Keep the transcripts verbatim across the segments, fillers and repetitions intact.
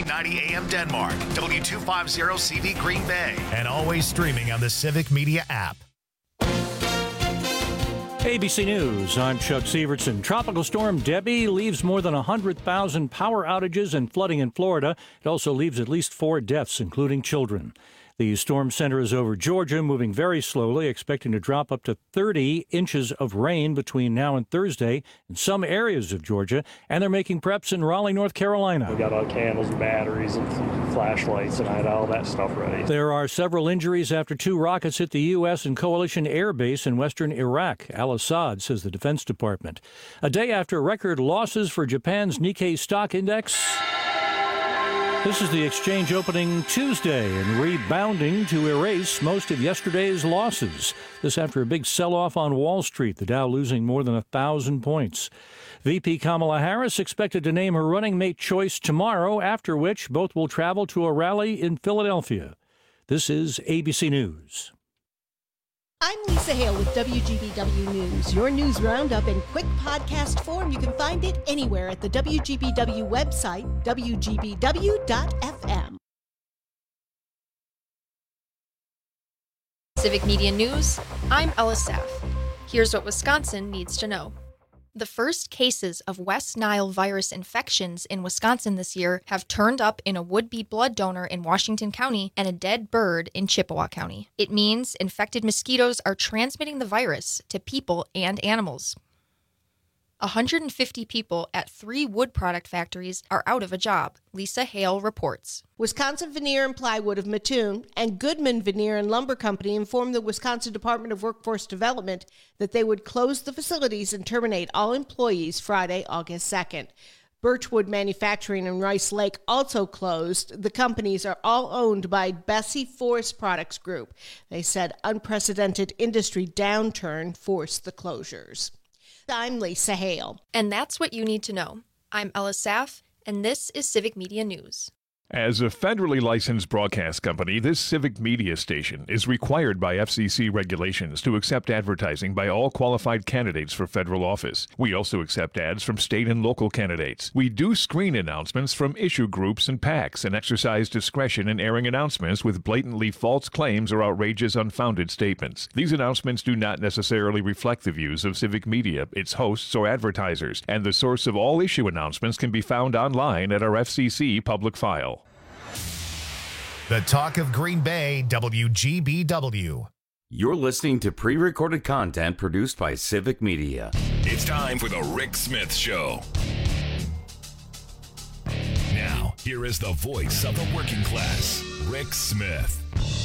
ninety A M Denmark, W two fifty C V Green Bay, and always streaming on the Civic Media app. A B C News, I'm Chuck Sievertson. Tropical storm Debbie leaves more than one hundred thousand power outages and flooding in Florida. It also leaves at least four deaths, including children. The storm center is over Georgia, moving very slowly, expecting to drop up to thirty inches of rain between now and Thursday in some areas of Georgia, and they're making preps in Raleigh, North Carolina. We got all candles and batteries and flashlights, and I had all that stuff ready. There are several injuries after two rockets hit the U S and coalition air base in western Iraq. Al-Assad, says the Defense Department. A day after record losses for Japan's Nikkei stock index. This is the exchange opening Tuesday and rebounding to erase most of yesterday's losses. This after a big sell-off on Wall Street, the Dow losing more than one thousand points. V P Kamala Harris expected to name her running mate choice tomorrow, after which both will travel to a rally in Philadelphia. This is A B C News. I'm Lisa Hale with W G B W News. Your news roundup in quick podcast form. You can find it anywhere at the W G B W website, W G B W dot F M. Civic Media News, I'm Ella Saff. Here's what Wisconsin needs to know. The first cases of West Nile virus infections in Wisconsin this year have turned up in a would-be blood donor in Washington County and a dead bird in Chippewa County. It means infected mosquitoes are transmitting the virus to people and animals. one hundred fifty people at three wood product factories are out of a job, Lisa Hale reports. Wisconsin Veneer and Plywood of Mattoon and Goodman Veneer and Lumber Company informed the Wisconsin Department of Workforce Development that they would close the facilities and terminate all employees Friday, August second. Birchwood Manufacturing and Rice Lake also closed. The companies are all owned by Bessie Forest Products Group. They said unprecedented industry downturn forced the closures. I'm Lisa Hale. And that's what you need to know. I'm Ella Saff, and this is Civic Media News. As a federally licensed broadcast company, this Civic Media station is required by F C C regulations to accept advertising by all qualified candidates for federal office. We also accept ads from state and local candidates. We do screen announcements from issue groups and PACs and exercise discretion in airing announcements with blatantly false claims or outrageous, unfounded statements. These announcements do not necessarily reflect the views of Civic Media, its hosts, or advertisers, and the source of all issue announcements can be found online at our F C C public file. The Talk of Green Bay, W G B W. You're listening to pre-recorded content produced by Civic Media. It's time for the Rick Smith Show. Now, here is the voice of the working class, Rick Smith.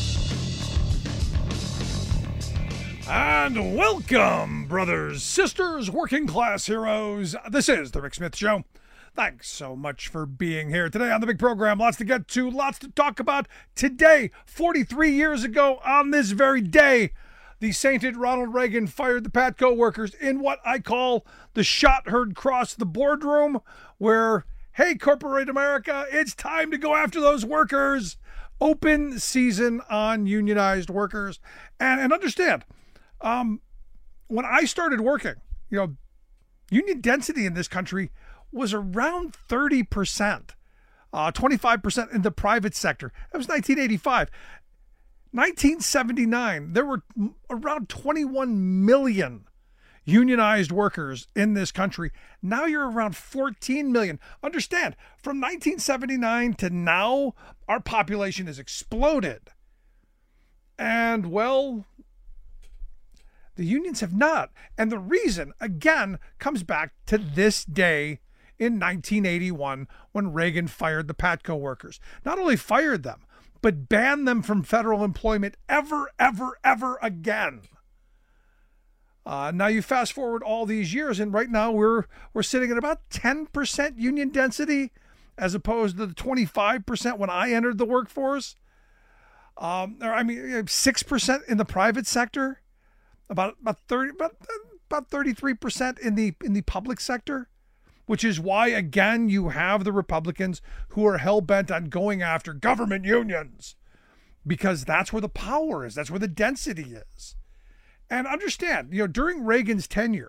And welcome, brothers, sisters, working class heroes. This is the Rick Smith Show. Thanks so much for being here today on the big program. Lots to get to, lots to talk about. Today, forty-three years ago on this very day, the sainted Ronald Reagan fired the Patco workers in what I call the shot heard cross the boardroom, where, hey, corporate America, it's time to go after those workers. Open season on unionized workers. And, and understand, um, when I started working, you know, union density in this country was around thirty percent, uh, twenty-five percent in the private sector. That was nineteen eighty-five. nineteen seventy-nine, there were around twenty-one million unionized workers in this country. Now you're around fourteen million. Understand, from nineteen seventy-nine to now, our population has exploded. And, well, the unions have not. And the reason, again, comes back to this day in nineteen eighty-one, when Reagan fired the Patco workers. Not only fired them, but banned them from federal employment ever, ever, ever again. Uh, now you fast forward all these years, and right now we're we're sitting at about ten percent union density, as opposed to the twenty-five percent when I entered the workforce. Um, or I mean, six percent in the private sector, about about thirty, about about thirty-three percent in the in the public sector. Which is why, again, you have the Republicans who are hell-bent on going after government unions, because that's where the power is. That's where the density is. And understand, you know, during Reagan's tenure,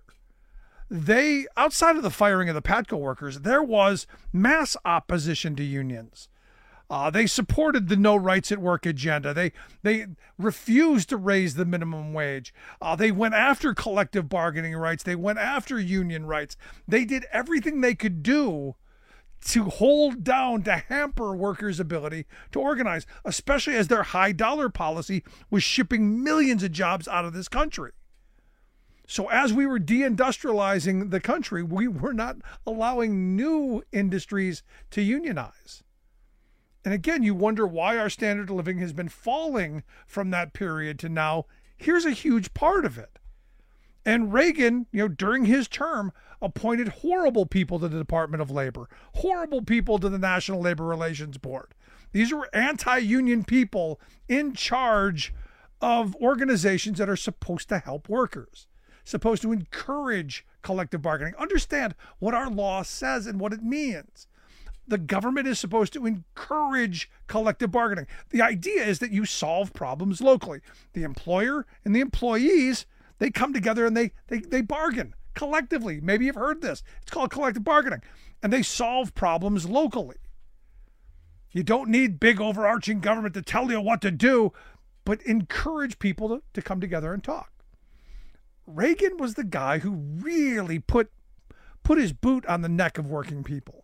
they, outside of the firing of the Patco workers, there was mass opposition to unions. Uh, they supported the no rights at work agenda. They they refused to raise the minimum wage. Uh, they went after collective bargaining rights. They went after union rights. They did everything they could do to hold down, to hamper workers' ability to organize, especially as their high dollar policy was shipping millions of jobs out of this country. So as we were deindustrializing the country, we were not allowing new industries to unionize. And again, you wonder why our standard of living has been falling from that period to now. Here's a huge part of it. And Reagan, you know, during his term, appointed horrible people to the Department of Labor, horrible people to the National Labor Relations Board. These were anti-union people in charge of organizations that are supposed to help workers, supposed to encourage collective bargaining. Understand what our law says and what it means. The government is supposed to encourage collective bargaining. The idea is that you solve problems locally. The employer and the employees, they come together and they they they bargain collectively. Maybe you've heard this. It's called collective bargaining. And they solve problems locally. You don't need big overarching government to tell you what to do, but encourage people to, to come together and talk. Reagan was the guy who really put put his boot on the neck of working people.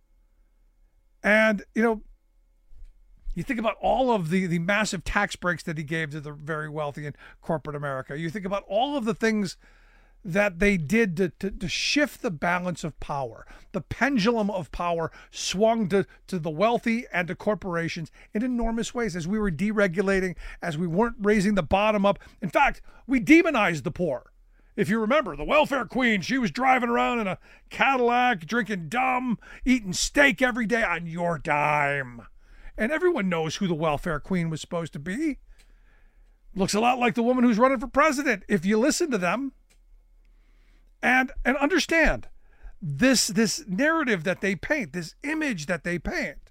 And, you know, you think about all of the, the massive tax breaks that he gave to the very wealthy in corporate America. You think about all of the things that they did to, to, to shift the balance of power. The pendulum of power swung to, to the wealthy and to corporations in enormous ways as we were deregulating, as we weren't raising the bottom up. In fact, we demonized the poor. If you remember, the welfare queen, she was driving around in a Cadillac, drinking dumb, eating steak every day on your dime. And everyone knows who the welfare queen was supposed to be. Looks a lot like the woman who's running for president, if you listen to them. And and understand, this, this narrative that they paint, this image that they paint,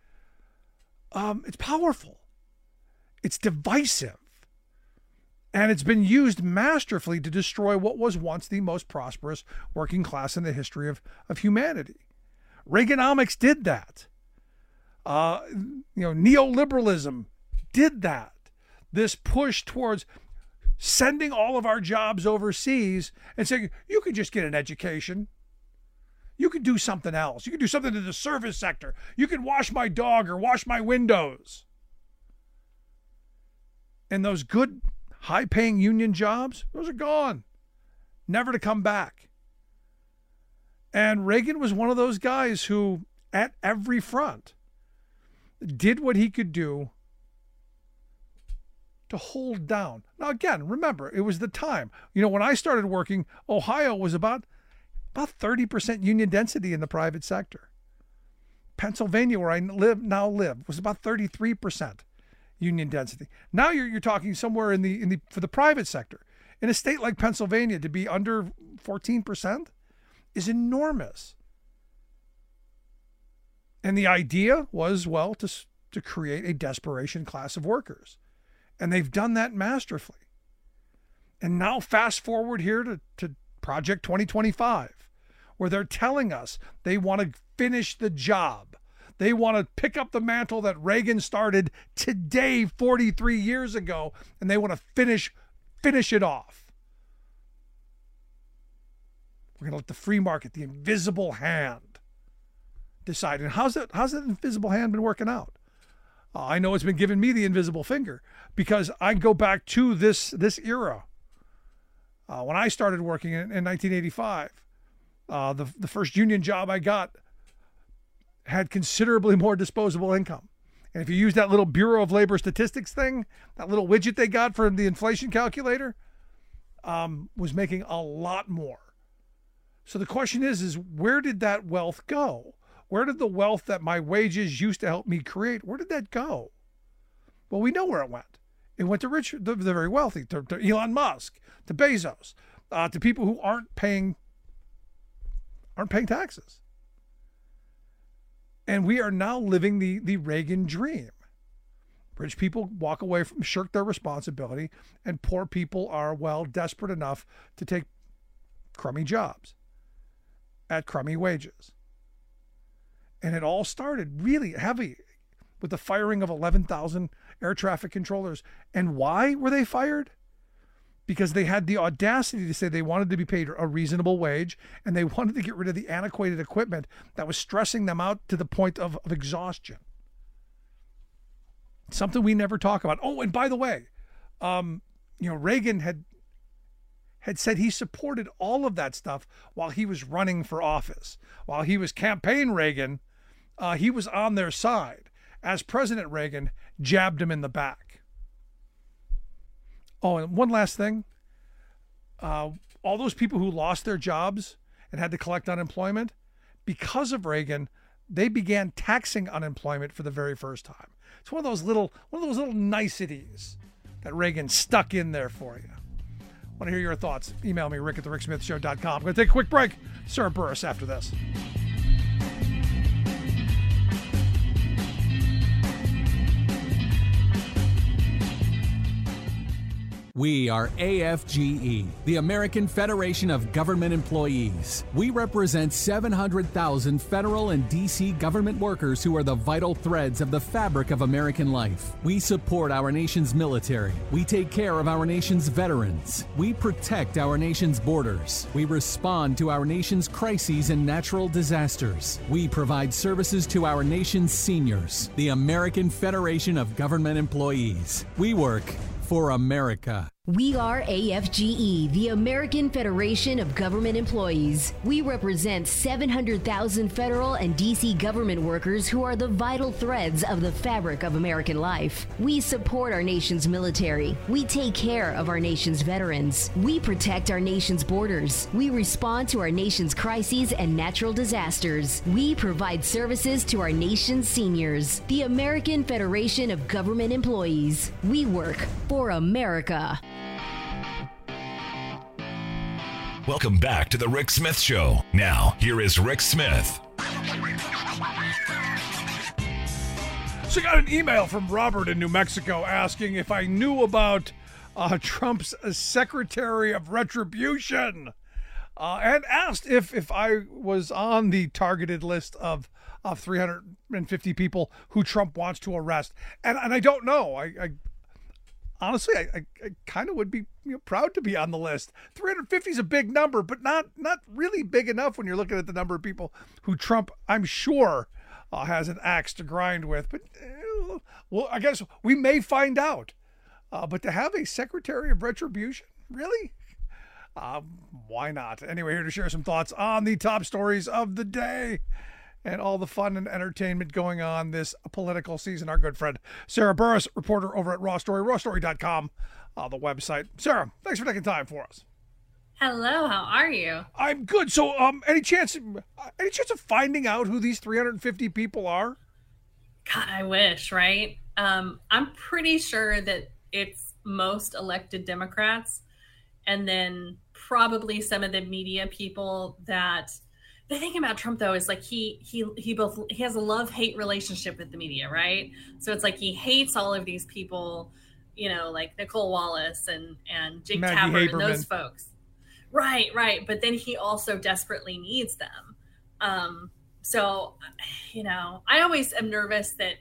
um, it's powerful. It's divisive. And it's been used masterfully to destroy what was once the most prosperous working class in the history of, of humanity. Reaganomics did that. Uh, you know, neoliberalism did that. This push towards sending all of our jobs overseas and saying, you could just get an education. You could do something else. You could do something in the service sector. You could wash my dog or wash my windows. And those good, high-paying union jobs, those are gone, never to come back. And Reagan was one of those guys who, at every front, did what he could do to hold down. Now, again, remember, it was the time. You know, when I started working, Ohio was about, about thirty percent union density in the private sector. Pennsylvania, where I live now live, was about thirty-three percent. Union density. Now you're you're talking somewhere in the in the for the private sector. In a state like Pennsylvania, to be under fourteen percent is enormous. And the idea was, well, to to create a desperation class of workers. And they've done that masterfully. And now fast forward here to, to Project twenty twenty-five, where they're telling us they want to finish the job. They want to pick up the mantle that Reagan started today, forty-three years ago, and they want to finish, finish it off. We're going to let the free market, the invisible hand, decide. And how's that, how's that invisible hand been working out? Uh, I know it's been giving me the invisible finger because I go back to this, this era. Uh, when I started working in, in nineteen eighty-five, uh, the, the first union job I got had considerably more disposable income. And if you use that little Bureau of Labor Statistics thing, that little widget they got from the inflation calculator, um, was making a lot more. So the question is, is where did that wealth go? Where did the wealth that my wages used to help me create, where did that go? Well, we know where it went. It went to rich, the, the very wealthy, to, to Elon Musk, to Bezos, uh, to people who aren't paying, aren't paying taxes. And we are now living the, the Reagan dream. Rich people walk away from, shirk their responsibility, and poor people are, well, desperate enough to take crummy jobs at crummy wages. And it all started really heavy with the firing of eleven thousand air traffic controllers. And why were they fired? Because they had the audacity to say they wanted to be paid a reasonable wage and they wanted to get rid of the antiquated equipment that was stressing them out to the point of, of exhaustion. Something we never talk about. Oh, and by the way, um, you know, Reagan had had said he supported all of that stuff while he was running for office. While he was campaign Reagan, uh, he was on their side as President Reagan jabbed him in the back. Oh, and one last thing. Uh, all those people who lost their jobs and had to collect unemployment, because of Reagan, they began taxing unemployment for the very first time. It's one of those little, one of those little niceties that Reagan stuck in there for you. Want to hear your thoughts? Email me, rick at the rick smith show dot com. I'm going to take a quick break. Sarah Burris after this. We are A F G E, the American Federation of Government Employees. We represent seven hundred thousand federal and D C government workers who are the vital threads of the fabric of American life. We support our nation's military. We take care of our nation's veterans. We protect our nation's borders. We respond to our nation's crises and natural disasters. We provide services to our nation's seniors. The American Federation of Government Employees. We work for America. We are A F G E, the American Federation of Government Employees. We represent seven hundred thousand federal and D C government workers who are the vital threads of the fabric of American life. We support our nation's military. We take care of our nation's veterans. We protect our nation's borders. We respond to our nation's crises and natural disasters. We provide services to our nation's seniors. The American Federation of Government Employees. We work for America. Welcome back to the Rick Smith Show. Now, here is Rick Smith. So I got an email from Robert in New Mexico asking if I knew about uh, Trump's Secretary of Retribution, uh, and asked if, if I was on the targeted list of, of three hundred fifty people who Trump wants to arrest. And, and I don't know. I, I Honestly, I, I, I kind of would be you know, proud to be on the list. three hundred fifty is a big number, but not not really big enough when you're looking at the number of people who Trump, I'm sure, uh, has an axe to grind with. But, uh, well, I guess we may find out. Uh, but to have a Secretary of Retribution, really? Um, why not? Anyway, here to share some thoughts on the top stories of the day and all the fun and entertainment going on this political season. Our good friend Sarah Burris, reporter over at Raw Story, raw story dot com, uh, the website. Sarah, thanks for taking time for us. Hello, how are you? I'm good. So, um, any chance, any chance of finding out who these three hundred fifty people are? God, I wish, right? Um, I'm pretty sure that it's most elected Democrats, and then probably some of the media people that. The thing about Trump, though, is like he he he both he has a love-hate relationship with the media, right? So it's like he hates all of these people, you know, like Nicole Wallace and and Jake Maggie Tapper Haberman. and those folks. Right, right. But then he also desperately needs them. Um, so, you know, I always am nervous that,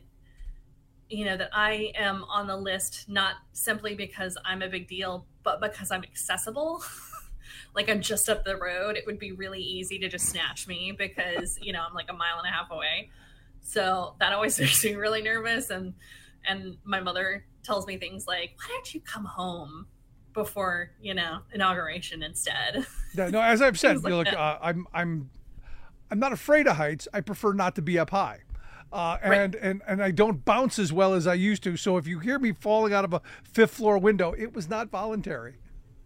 you know, that I am on the list, not simply because I'm a big deal, but because I'm accessible. Like I'm just up the road. It would be really easy to just snatch me because, you know, I'm like a mile and a half away. So that always makes me really nervous. And, and my mother tells me things like, why don't you come home before, you know, inauguration instead? Yeah, no, as I've said, like look, uh, I'm, I'm, I'm not afraid of heights. I prefer not to be up high. Uh, and, right. and, and I don't bounce as well as I used to. So if you hear me falling out of a fifth floor window, it was not voluntary.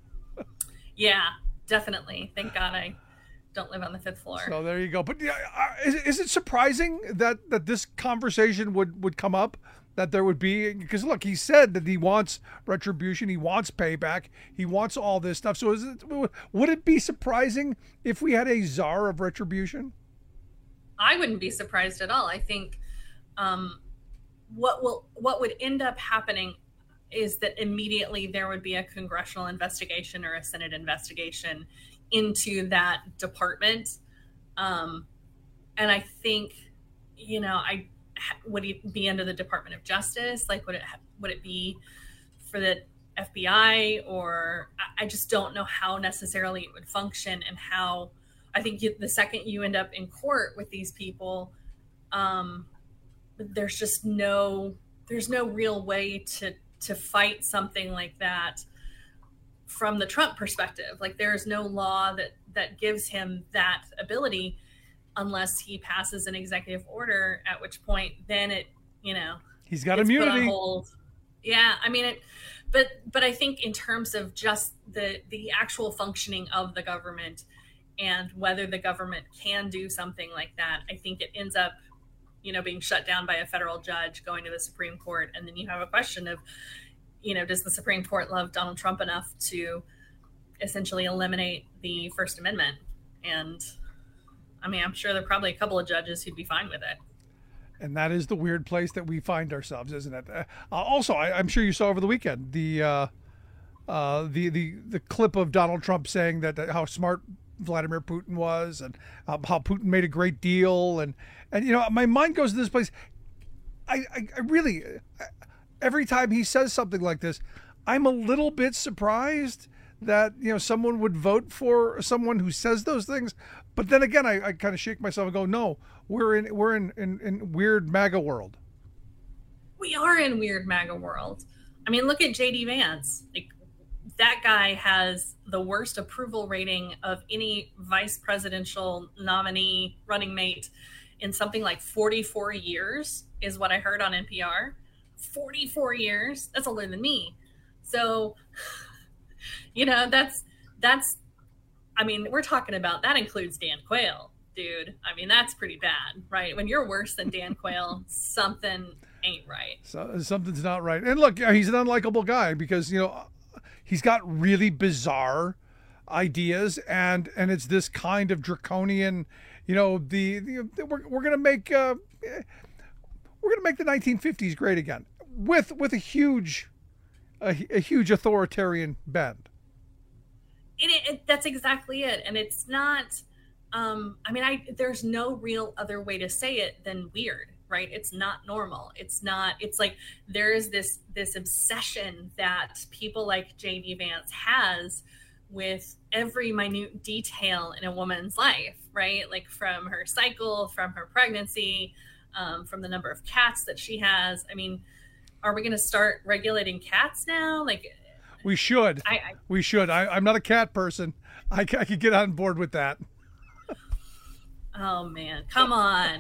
Yeah, definitely. Thank God I don't live on the fifth floor. So there you go. But yeah, is, is it surprising that, that this conversation would, would come up, that there would be, because look, he said that he wants retribution, he wants payback, he wants all this stuff. So is it, would it be surprising if we had a czar of retribution? I wouldn't be surprised at all. I think um, what will what would end up happening is that immediately there would be a congressional investigation or a Senate investigation into that department. Um, and I think, you know, I, would it be under the Department of Justice? Like, would it would it be for the F B I? Or I just don't know how necessarily it would function, and how I think you, the second you end up in court with these people, um, there's just no there's no real way to to fight something like that from the Trump perspective. Like, there is no law that that gives him that ability, unless he passes an executive order, at which point then it, you know, he's got it's immunity. Put on hold. Yeah, I mean it, but but I think in terms of just the the actual functioning of the government and whether the government can do something like that, I think it ends up, you know, being shut down by a federal judge, going to the Supreme Court, and then you have a question of, you know, does the Supreme Court love Donald Trump enough to essentially eliminate the First Amendment? And I mean, I'm sure there are probably a couple of judges who'd be fine with it. And that is the weird place that we find ourselves, isn't it? Uh, also, I, I'm sure you saw over the weekend the uh, uh, the the the clip of Donald Trump saying that, that how smart Vladimir Putin was, and uh, how Putin made a great deal, and and you know, my mind goes to this place. I I, I really every time he says something like this, I'm a little bit surprised that, you know, someone would vote for someone who says those things. But then again, I, I kind of shake myself and go, no, we're in we're in, in, in weird MAGA world. We are in weird MAGA world. I mean, look at J D Vance. Like, that guy has the worst approval rating of any vice presidential nominee running mate in something like forty-four years, is what I heard on N P R. forty-four years. That's older than me. So, you know, that's, that's, I mean, we're talking about, that includes Dan Quayle, dude. I mean, that's pretty bad, right? When you're worse than Dan Quayle, something ain't right. So something's not right. And look, he's an unlikable guy because, you know, he's got really bizarre ideas, and, and it's this kind of draconian, you know, the, the we're, we're going to make, uh, we're going to make the nineteen fifties great again with, with a huge, a, a huge authoritarian bend. It, it, that's exactly it. And it's not, um, I mean, I, there's no real other way to say it than weird, right? It's not normal. It's not, it's like, there is this, this obsession that people like J D Vance has with every minute detail in a woman's life, right? Like, from her cycle, from her pregnancy, um, from the number of cats that she has. I mean, are we going to start regulating cats now? Like, we should. I, I, we should. I, I'm not a cat person. I, I could get on board with that. Oh, man. Come on.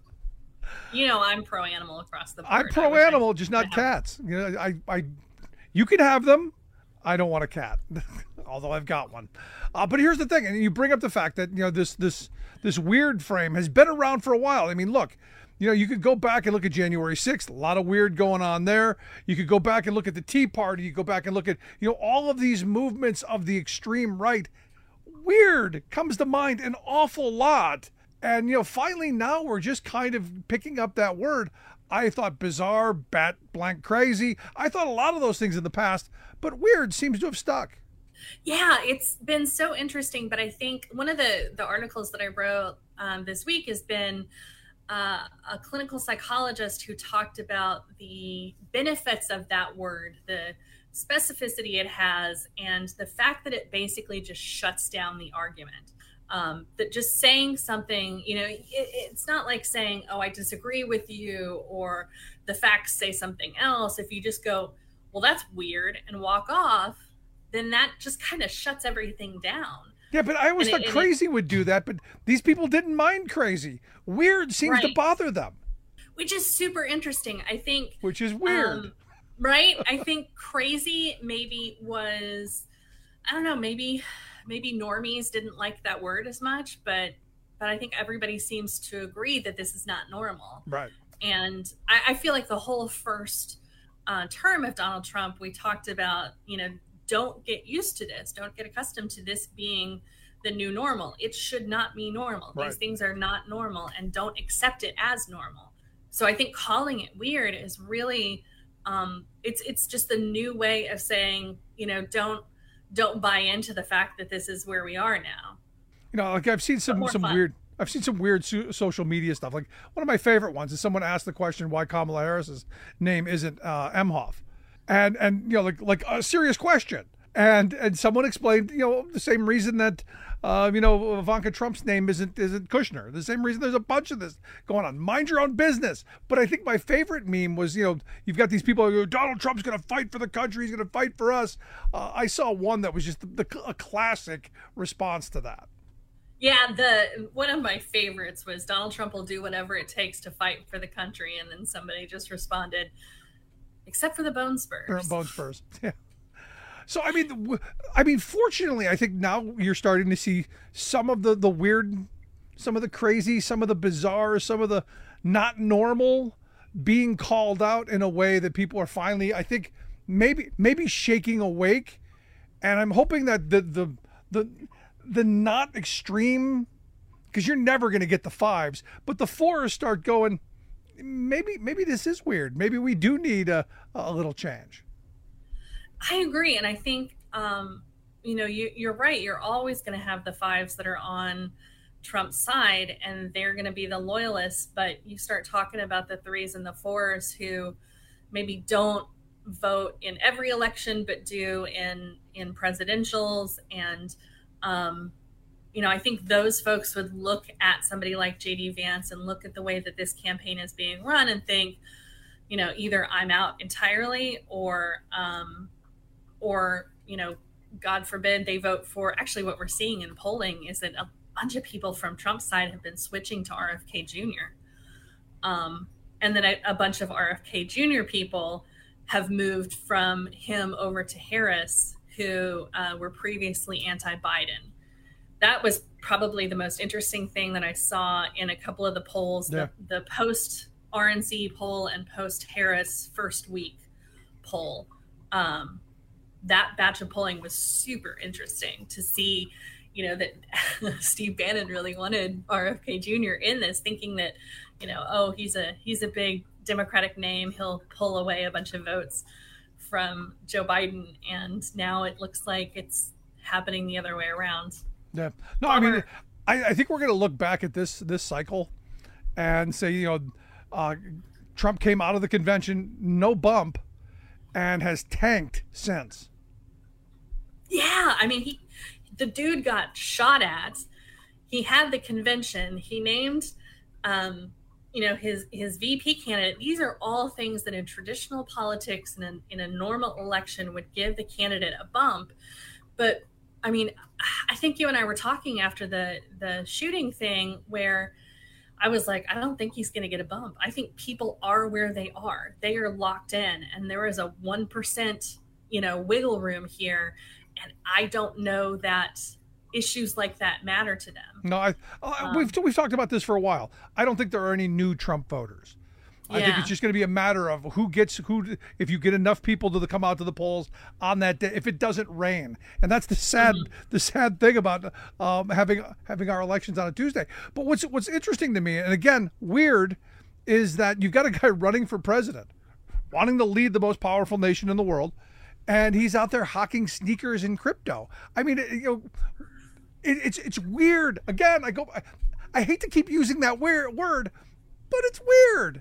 You know, I'm pro-animal across the board. I'm pro-animal, just not cats. You know, I, I, you can have them. I don't want a cat, although I've got one. Uh, but here's the thing, and you bring up the fact that, you know, this this this weird frame has been around for a while. I mean, look, you know, you could go back and look at January sixth, a lot of weird going on there. You could go back and look at the Tea Party. You go back and look at, you know, all of these movements of the extreme right. Weird comes to mind an awful lot. And, you know, finally now we're just kind of picking up that word. I thought bizarre, bat blank crazy. I thought a lot of those things in the past, but weird seems to have stuck. Yeah, it's been so interesting. But I think one of the, the articles that I wrote um, this week has been uh, a clinical psychologist who talked about the benefits of that word, the specificity it has, and the fact that it basically just shuts down the argument. Um, that just saying something, you know, it, it's not like saying, oh, I disagree with you, or the facts say something else. If you just go, well, that's weird, and walk off, then that just kind of shuts everything down. Yeah, but I always and thought it, crazy it, would do that, but these people didn't mind crazy. Weird seems right. to bother them. Which is super interesting, I think. Which is weird. Um, right? I think crazy maybe was, I don't know, maybe... maybe normies didn't like that word as much, but but I think everybody seems to agree that this is not normal. Right. And I, I feel like the whole first uh, term of Donald Trump, we talked about, you know, don't get used to this. Don't get accustomed to this being the new normal. It should not be normal. Right. These things are not normal, and don't accept it as normal. So I think calling it weird is really, um, it's it's just the new way of saying, you know, don't, don't buy into the fact that this is where we are now. You know, like I've seen some some fun. weird I've seen some weird so- social media stuff. Like one of my favorite ones is someone asked the question why Kamala Harris's name isn't uh, Emhoff, and and you know like like a serious question, and and someone explained you know the same reason that uh, you know Ivanka Trump's name isn't isn't Kushner. The same reason there's a bunch of this going on. Mind your own business. But I think my favorite meme was you know you've got these people who go, Donald Trump's going to fight for the country. He's going to fight for us. Uh, I saw one that was just the, the, a classic response to that. Yeah, the one of my favorites was Donald Trump will do whatever it takes to fight for the country, and then somebody just responded, except for the bone spurs. Bone spurs. Yeah. So I mean, I mean, fortunately, I think now you're starting to see some of the the weird, some of the crazy, some of the bizarre, some of the not normal being called out in a way that people are finally, I think, maybe maybe shaking awake, and I'm hoping that the the the the not extreme, because you're never going to get the fives, but the fours start going, maybe maybe this is weird. Maybe we do need a, a little change. I agree. And I think, um, you know, you, you're right. You're always going to have the fives that are on Trump's side, and they're going to be the loyalists. But you start talking about the threes and the fours who maybe don't vote in every election, but do in, in presidentials. And, Um, you know, I think those folks would look at somebody like J D Vance and look at the way that this campaign is being run and think, you know, either I'm out entirely or, um, or, you know, God forbid they vote for, actually what we're seeing in polling is that a bunch of people from Trump's side have been switching to R F K Junior Um, and then a, a bunch of R F K Junior people have moved from him over to Harris, who uh, were previously anti-Biden. That was probably the most interesting thing that I saw in a couple of the polls, yeah. the, the post-R N C poll and post-Harris first week poll. Um, that batch of polling was super interesting to see, you know, that Steve Bannon really wanted R F K Junior in this, thinking that, you know, oh, he's a he's a big Democratic name. He'll pull away a bunch of votes from Joe Biden, and now it looks like it's happening the other way around. Yeah. No, I mean, I, I think we're going to look back at this this cycle and say, you know, uh, Trump came out of the convention no bump and has tanked since. Yeah, I mean, he the dude got shot at. He had the convention. He named um you know, his his V P candidate. These are all things that in traditional politics and in, in a normal election would give the candidate a bump. But I mean, I think you and I were talking after the the shooting thing where I was like, I don't think he's going to get a bump. I think people are where they are. They are locked in, and there is a one percent, you know, wiggle room here. And I don't know that issues like that matter to them. No, I, uh, um, we've we've talked about this for a while. I don't think there are any new Trump voters. I yeah. think it's just going to be a matter of who gets who. If you get enough people to the, come out to the polls on that day, if it doesn't rain, and that's the sad mm-hmm. the sad thing about um, having having our elections on a Tuesday. But what's what's interesting to me, and again weird, is that you've got a guy running for president, wanting to lead the most powerful nation in the world, and he's out there hawking sneakers and crypto. I mean, you know. It, it's it's weird. Again, I go. I, I hate to keep using that weird word, but it's weird.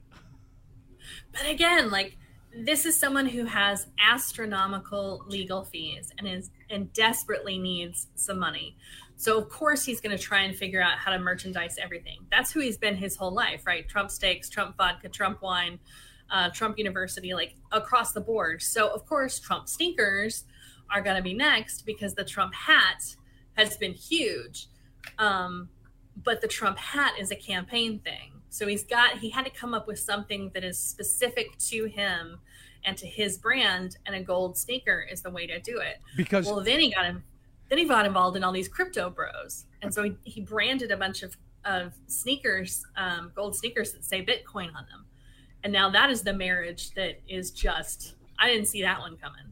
But again, like this is someone who has astronomical legal fees and is and desperately needs some money. So of course he's going to try and figure out how to merchandise everything. That's who he's been his whole life, right? Trump steaks, Trump vodka, Trump wine, uh, Trump University, like across the board. So of course Trump sneakers are going to be next because the Trump hat has been huge. Um, but the Trump hat is a campaign thing. So he's got, he had to come up with something that is specific to him and to his brand, and a gold sneaker is the way to do it. Because well, then he got him, then he got involved in all these crypto bros. And so he, he branded a bunch of, of sneakers, um, gold sneakers that say Bitcoin on them. And now that is the marriage that is just, I didn't see that one coming.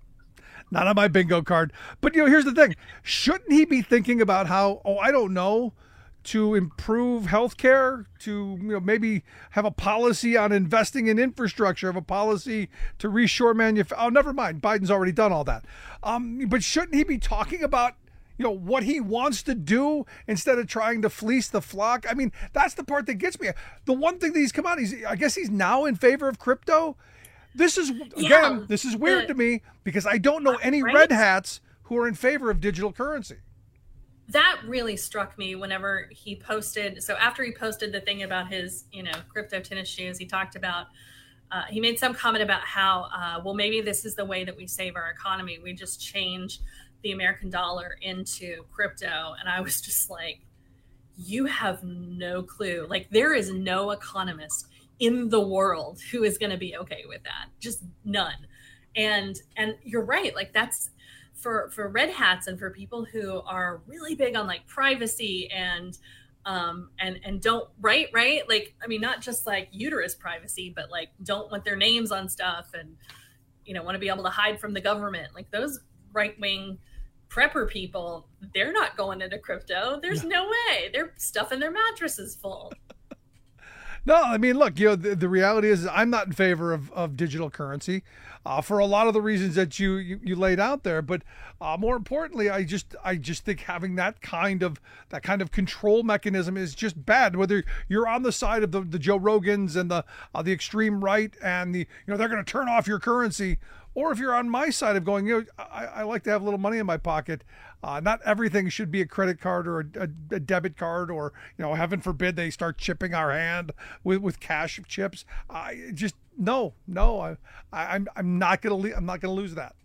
Not on my bingo card. But, you know, here's the thing. Shouldn't he be thinking about how, oh, I don't know, to improve healthcare, to, you know, maybe have a policy on investing in infrastructure, have a policy to reshore manufacturing. Oh, never mind. Biden's already done all that. Um, but shouldn't he be talking about you know, what he wants to do instead of trying to fleece the flock. I mean, that's the part that gets me. The one thing that he's come out, he's, I guess he's now in favor of crypto. This is, again, yeah, this is weird the, to me because I don't know any right? red hats who are in favor of digital currency. That really struck me whenever he posted. So after he posted the thing about his, you know, crypto tennis shoes, he talked about, uh, he made some comment about how, uh, well, maybe this is the way that we save our economy. We just change the American dollar into crypto. And I was just like, you have no clue. Like, there is no economist in the world who is going to be okay with that. Just none. And, and you're right. Like, that's, for for red hats and for people who are really big on like privacy and um and and don't right right like I mean not just like uterus privacy, but like don't want their names on stuff and you know want to be able to hide from the government. Like those right-wing prepper people, they're not going into crypto. There's no way. They're stuffing their mattresses full. No, I mean, look, you know, the, the reality is I'm not in favor of, of digital currency uh, for a lot of the reasons that you, you, you laid out there. But uh, more importantly, I just I just think having that kind of that kind of control mechanism is just bad. Whether you're on the side of the, the Joe Rogans and the uh, the extreme right and the, you know, they're going to turn off your currency, or if you're on my side of going, you know, I, I like to have a little money in my pocket. Uh, not everything should be a credit card or a, a, a debit card, or, you know, heaven forbid they start chipping our hand with, with cash chips. I just no, no. I, I I'm I'm not gonna le- I'm not gonna lose that.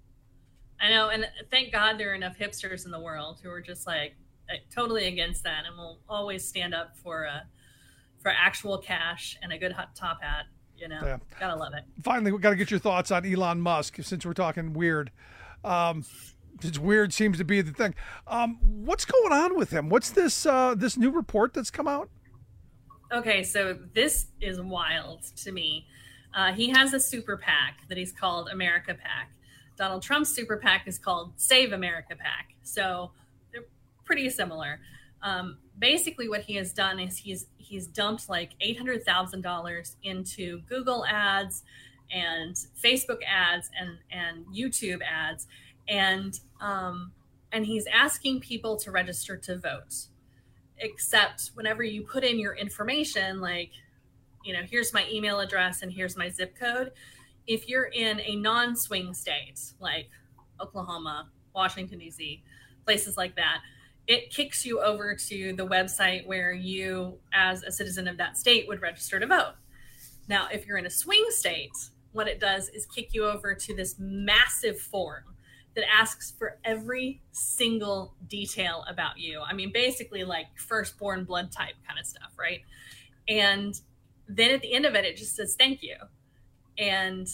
I know, and thank God there are enough hipsters in the world who are just like, like totally against that, and will always stand up for uh for actual cash and a good hot top hat. You know, yeah. Gotta love it. Finally, we got to get your thoughts on Elon Musk since we're talking weird. Um, It's weird seems to be the thing. Um, what's going on with him? What's this uh, this new report that's come out? Okay, so this is wild to me. Uh, he has a super PAC that he's called America PAC. Donald Trump's super PAC is called Save America PAC. So they're pretty similar. Um, basically, what he has done is he's he's dumped like eight hundred thousand dollars into Google ads and Facebook ads and and YouTube ads. And um, and he's asking people to register to vote, except whenever you put in your information, like, you know, here's my email address and here's my zip code. If you're in a non-swing state, like Oklahoma, Washington, D C, places like that, it kicks you over to the website where you, as a citizen of that state, would register to vote. Now, if you're in a swing state, what it does is kick you over to this massive form that asks for every single detail about you. I mean, basically like firstborn blood type kind of stuff, right? And then at the end of it, it just says, thank you. And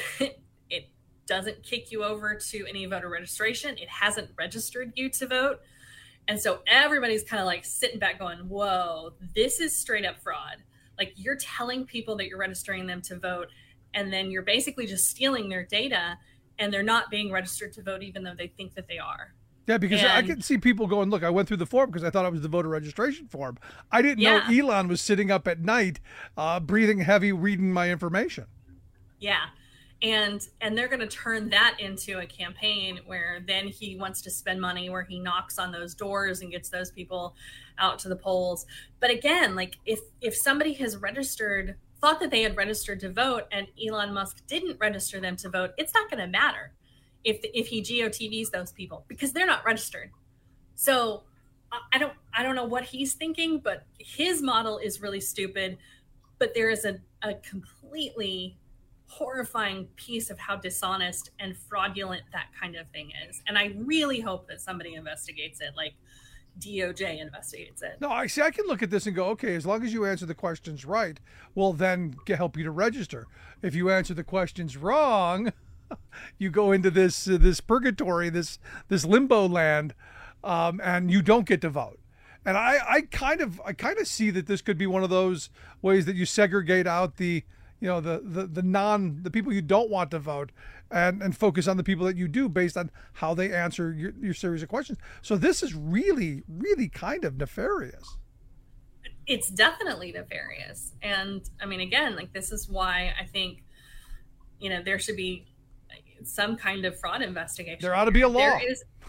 it doesn't kick you over to any voter registration. It hasn't registered you to vote. And so everybody's kind of like sitting back going, whoa, this is straight up fraud. Like, you're telling people that you're registering them to vote, and then you're basically just stealing their data, and they're not being registered to vote even though they think that they are. Yeah, because and, I can see people going, look, I went through the form because I thought it was the voter registration form. I didn't yeah. know Elon was sitting up at night, uh, breathing heavy, reading my information. Yeah. And and they're going to turn that into a campaign where then he wants to spend money, where he knocks on those doors and gets those people out to the polls. But again, like if if somebody has registered, thought that they had registered to vote, and Elon Musk didn't register them to vote, it's not going to matter if if he G O T Vs those people, because they're not registered. So I don't I don't know what he's thinking, but his model is really stupid. But there is a, a completely horrifying piece of how dishonest and fraudulent that kind of thing is. And I really hope that somebody investigates it, like D O J investigates it. No, I see. I can look at this and go, okay, as long as you answer the questions right, we'll then get, help you to register. If you answer the questions wrong, you go into this uh, this purgatory, this this limbo land, um, and you don't get to vote. And I, I kind of I kind of see that this could be one of those ways that you segregate out the you know the the the non the people you don't want to vote, and and focus on the people that you do based on how they answer your, your series of questions. So this is really really kind of nefarious. It's definitely nefarious. And I mean, again, like, this is why I think, you know, there should be some kind of fraud investigation. There ought to be a law. There is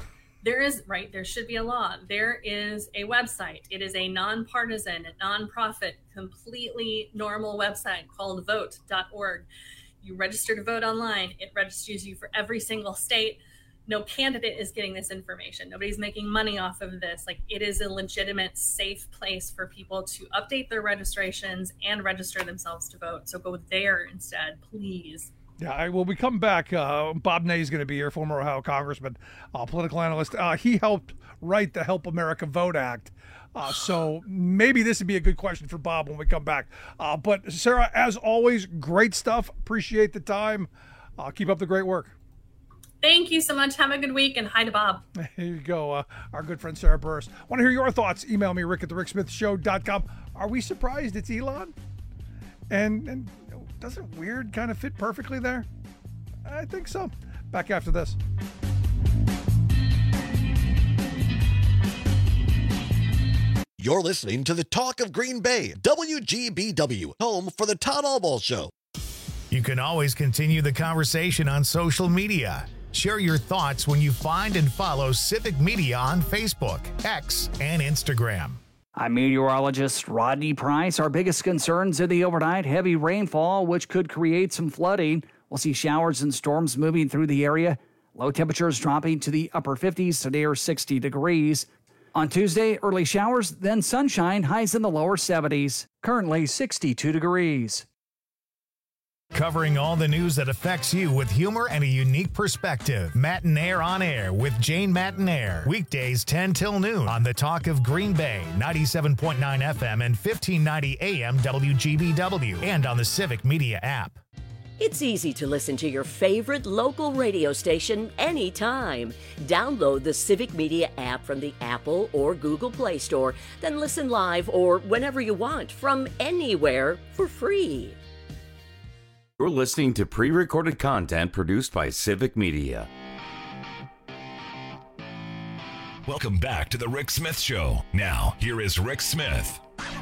there is, right, there should be a law. There is a website. It is a nonpartisan, a nonprofit, completely normal website called vote dot org. You register to vote online. It registers you for every single state. No candidate is getting this information. Nobody's making money off of this. Like, it is a legitimate, safe place for people to update their registrations and register themselves to vote. So go there instead, please. Yeah, I, when we come back, uh, Bob Ney is going to be here, former Ohio congressman, uh, political analyst. Uh, he helped write the Help America Vote Act. Uh, so maybe this would be a good question for Bob when we come back. Uh, but Sarah, as always, great stuff. Appreciate the time. Uh, keep up the great work. Thank you so much. Have a good week, and hi to Bob. There you go, uh, our good friend Sarah Burris. Want to hear your thoughts? Email me, Rick at the Rick Smith Show dot com. Are we surprised it's Elon? And, and doesn't weird kind of fit perfectly there? I think so. Back after this. You're listening to the Talk of Green Bay, W G B W, home for the Todd Albaugh Show. You can always continue the conversation on social media. Share your thoughts when you find and follow Civic Media on Facebook, X, and Instagram. I'm meteorologist Rodney Price. Our biggest concerns in the overnight, heavy rainfall, which could create some flooding. We'll see showers and storms moving through the area. Low temperatures dropping to the upper fifties to near sixty degrees. On Tuesday, early showers, then sunshine, highs in the lower seventies. Currently sixty-two degrees. Covering all the news that affects you with humor and a unique perspective. Matinaire on Air with Jane Matinaire. Weekdays ten till noon on the Talk of Green Bay, ninety-seven point nine F M and fifteen ninety A M W G B W, and on the Civic Media app. It's easy to listen to your favorite local radio station anytime. Download the Civic Media app from the Apple or Google Play Store, then listen live or whenever you want from anywhere for free. You're listening to pre-recorded content produced by Civic Media. Welcome back to the Rick Smith Show. Now, here is Rick Smith.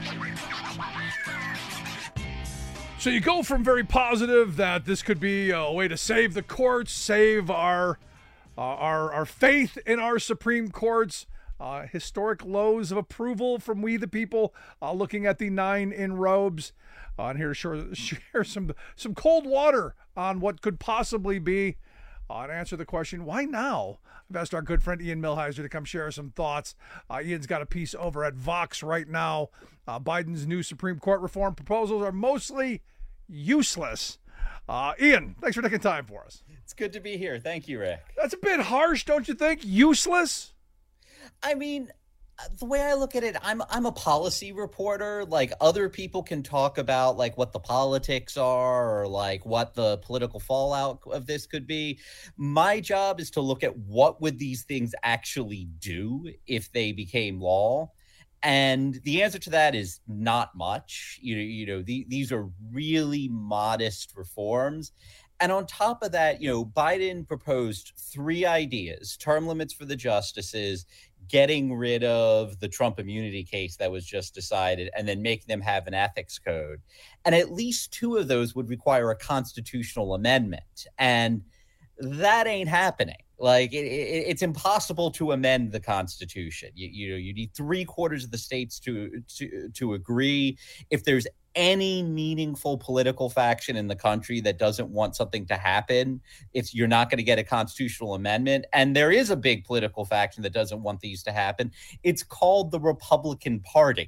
So you go from very positive that this could be a way to save the courts, save our uh, our our faith in our Supreme Courts, uh, historic lows of approval from we the people, uh, looking at the nine in robes. Uh, and here to share, share some some cold water on what could possibly be, uh, and answer the question, why now? I've asked our good friend Ian Millhiser to come share some thoughts. Uh, Ian's got a piece over at Vox right now. Uh, Biden's new Supreme Court reform proposals are mostly useless. Uh, Ian, thanks for taking time for us. It's good to be here. Thank you, Rick. That's a bit harsh, don't you think? Useless? I mean, the way I look at it, I'm I'm a policy reporter. Like, other people can talk about like what the politics are or like what the political fallout of this could be. My job is to look at what would these things actually do if they became law. And the answer to that is not much. You know, you know, the, these are really modest reforms. And on top of that, you know, Biden proposed three ideas: term limits for the justices, getting rid of the Trump immunity case that was just decided, and then making them have an ethics code. And at least two of those would require a constitutional amendment. And that ain't happening. Like, it, it, it's impossible to amend the Constitution. You, you know, you need three quarters of the states to, to, to agree. If there's any meaningful political faction in the country that doesn't want something to happen, it's you're not going to get a constitutional amendment. And there is a big political faction that doesn't want these to happen. It's called the Republican Party.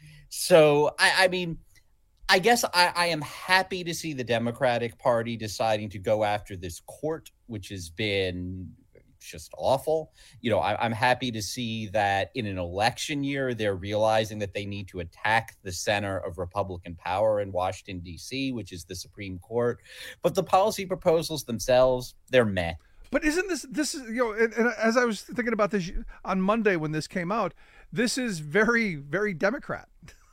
So, I, I mean, I guess I, I am happy to see the Democratic Party deciding to go after this court, which has been just awful. You know, I, I'm happy to see that in an election year, they're realizing that they need to attack the center of Republican power in Washington, D C, which is the Supreme Court. But the policy proposals themselves, they're meh. But isn't this, this is, you know, and, and as I was thinking about this on Monday when this came out, this is very, very Democrat.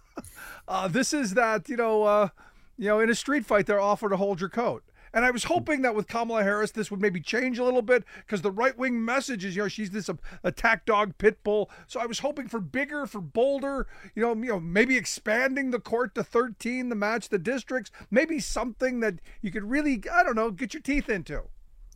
Uh, this is that, you know, uh, you know, in a street fight, they're offered to hold your coat. And I was hoping that with Kamala Harris, this would maybe change a little bit, because the right-wing message is, you know, she's this uh, attack dog pit bull. So I was hoping for bigger, for bolder, you know, you know, maybe expanding the court to thirteen to match the districts, maybe something that you could really, I don't know, get your teeth into.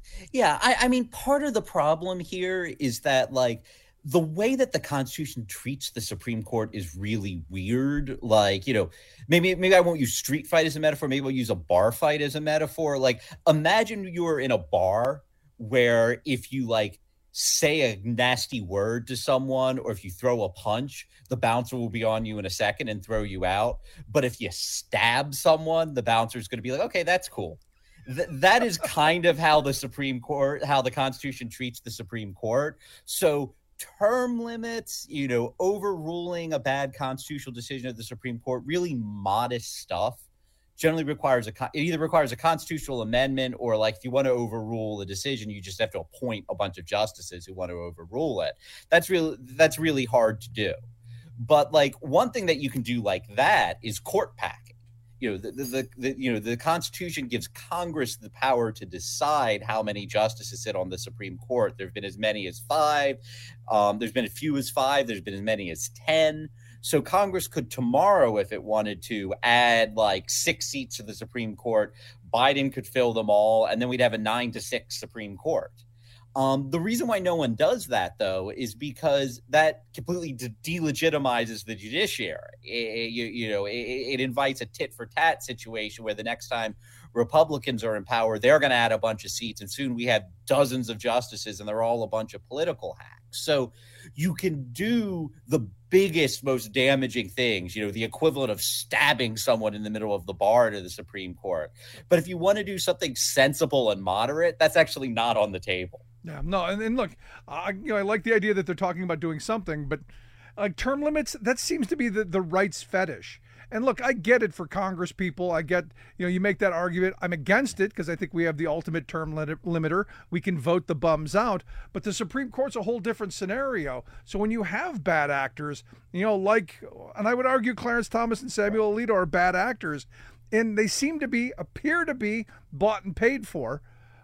Yeah, I, I mean, part of the problem here is that, like, the way that the Constitution treats the Supreme Court is really weird. Like, you know, maybe maybe I won't use street fight as a metaphor. Maybe I'll use a bar fight as a metaphor. Like, imagine you're in a bar where if you, like, say a nasty word to someone or if you throw a punch, the bouncer will be on you in a second and throw you out. But if you stab someone, the bouncer's going to be like, okay, that's cool. Th- that is kind of how the Supreme Court, how the Constitution treats the Supreme Court. So term limits, you know, overruling a bad constitutional decision of the Supreme Court, really modest stuff, generally requires a, it either requires a constitutional amendment or, like, if you want to overrule a decision, you just have to appoint a bunch of justices who want to overrule it. That's really, that's really hard to do. But, like, one thing that you can do like that is court packing. You know, the, the, the, you know, the Constitution gives Congress the power to decide how many justices sit on the Supreme Court. There have been as many as five. Um, there's been as few as five. There's been as many as ten. So Congress could tomorrow, if it wanted to, add like six seats to the Supreme Court. Biden could fill them all, and then we'd have a nine to six Supreme Court. Um, the reason why no one does that, though, is because that completely de- delegitimizes the judiciary. It, you, you know, it, it invites a tit-for-tat situation where the next time Republicans are in power, they're going to add a bunch of seats, and soon we have dozens of justices, and they're all a bunch of political hacks. So you can do the biggest, most damaging things, you know, the equivalent of stabbing someone in the middle of the bar to the Supreme Court. But if you want to do something sensible and moderate, that's actually not on the table. Yeah, no, and, and look, I, you know, I like the idea that they're talking about doing something, but like term limits, that seems to be the, the rights fetish. And look, I get it for Congress people. I get, you know, you make that argument. I'm against it because I think we have the ultimate term limit, limiter. We can vote the bums out. But the Supreme Court's a whole different scenario. So when you have bad actors, you know, like, and I would argue Clarence Thomas and Samuel Alito are bad actors, and they seem to be, appear to be bought and paid for.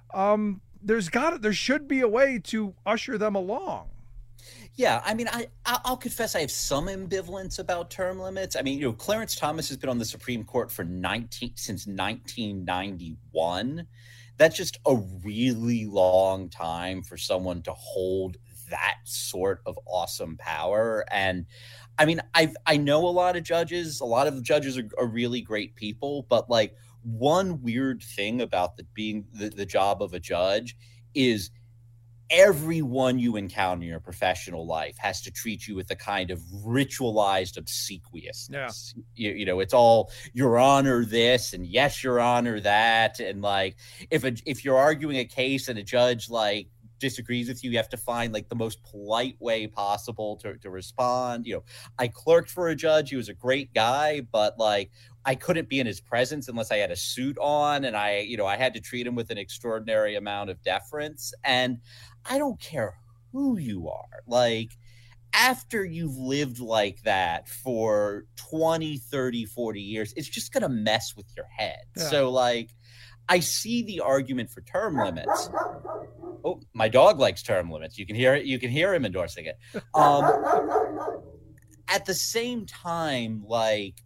Um, there's got there should be a way to usher them along. Yeah, I mean, I, I'll confess I have some ambivalence about term limits. I mean, you know, Clarence Thomas has been on the Supreme Court for nineteen since nineteen ninety-one. That's just a really long time for someone to hold that sort of awesome power. And I mean, I I know a lot of judges. A lot of the judges are, are really great people, but like one weird thing about the being the, the job of a judge is everyone you encounter in your professional life has to treat you with a kind of ritualized obsequiousness. Yeah. You, you know, it's all your honor this and yes, your honor that. And like, if a, if you're arguing a case and a judge like disagrees with you, you have to find like the most polite way possible to, to respond. You know, I clerked for a judge. He was a great guy, but like, I couldn't be in his presence unless I had a suit on, and I, you know, I had to treat him with an extraordinary amount of deference. And I don't care who you are. Like, after you've lived like that for twenty, thirty, forty years, it's just going to mess with your head. Yeah. So like, I see the argument for term limits. Oh, my dog likes term limits. You can hear it. You can hear him endorsing it. Um, at the same time, like,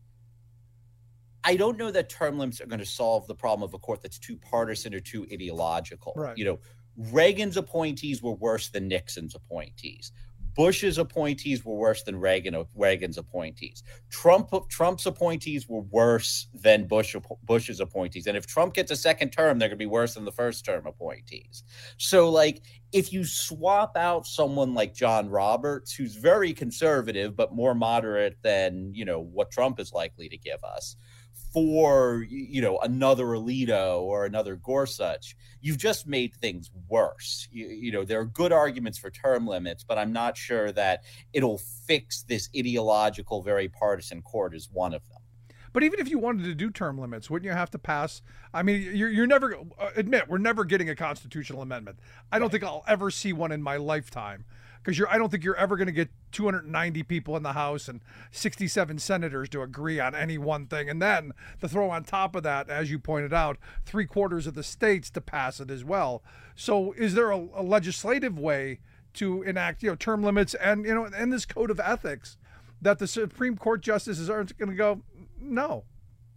I don't know that term limits are going to solve the problem of a court that's too partisan or too ideological. Right. You know, Reagan's appointees were worse than Nixon's appointees. Bush's appointees were worse than Reagan, Reagan's appointees. Trump, Trump's appointees were worse than Bush, Bush's appointees. And if Trump gets a second term, they're going to be worse than the first term appointees. So, like, if you swap out someone like John Roberts, who's very conservative but more moderate than, you know, what Trump is likely to give us, for, you know, another Alito or another Gorsuch, you've just made things worse. You, you know, there are good arguments for term limits, but I'm not sure that it'll fix this ideological, very partisan court as one of them. But even if you wanted to do term limits, wouldn't you have to pass? I mean, you're, you're never, uh, admit, we're never getting a constitutional amendment. I don't right. think I'll ever see one in my lifetime. Because you're, I don't think you're ever going to get two hundred ninety people in the House and sixty-seven senators to agree on any one thing. And then to throw on top of that, as you pointed out, three quarters of the states to pass it as well. So is there a, a legislative way to enact, you know, term limits and, you know, and this code of ethics that the Supreme Court justices aren't going to go, no?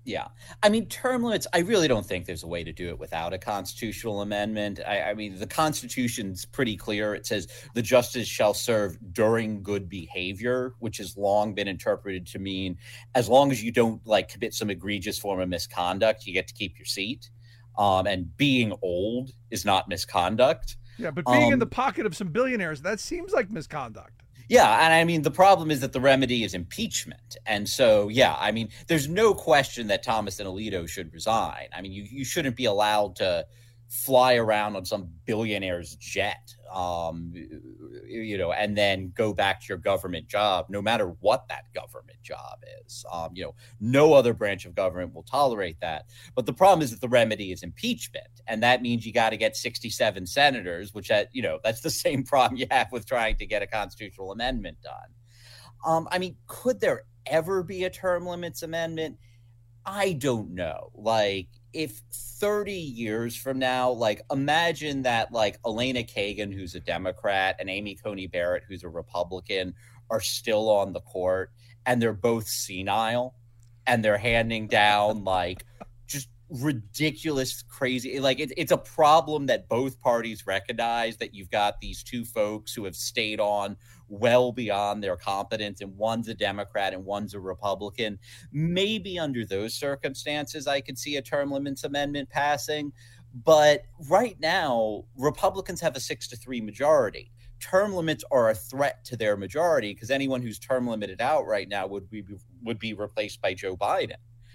Yeah. I mean, term limits, I really don't think there's a way to do it without a constitutional amendment. I, I mean, the Constitution's pretty clear. It says the justice shall serve during good behavior, which has long been interpreted to mean as long as you don't like commit some egregious form of misconduct, you get to keep your seat. Um, and being old is not misconduct. Yeah, but being um, in the pocket of some billionaires, that seems like misconduct. Yeah, and I mean, the problem is that the remedy is impeachment. And so, yeah, I mean, there's no question that Thomas and Alito should resign. I mean, you, you shouldn't be allowed to fly around on some billionaire's jet, um, you know, and then go back to your government job, no matter what that government job is. Um, you know, no other branch of government will tolerate that. But the problem is that the remedy is impeachment. And that means you got to get sixty-seven senators, which, that, you know, that's the same problem you have with trying to get a constitutional amendment done. Um, I mean, could there ever be a term limits amendment? I don't know. Like, if thirty years from now, like, imagine that, like, Elena Kagan, who's a Democrat, and Amy Coney Barrett, who's a Republican, are still on the court, and they're both senile, and they're handing down, like, just ridiculous, crazy, like, it, it's a problem that both parties recognize, that you've got these two folks who have stayed on well beyond their competence, and one's a Democrat and one's a Republican. Maybe under those circumstances, I could see a term limits amendment passing. But right now, Republicans have a six to three majority. Term limits are a threat to their majority because anyone who's term limited out right now would be would be replaced by Joe Biden.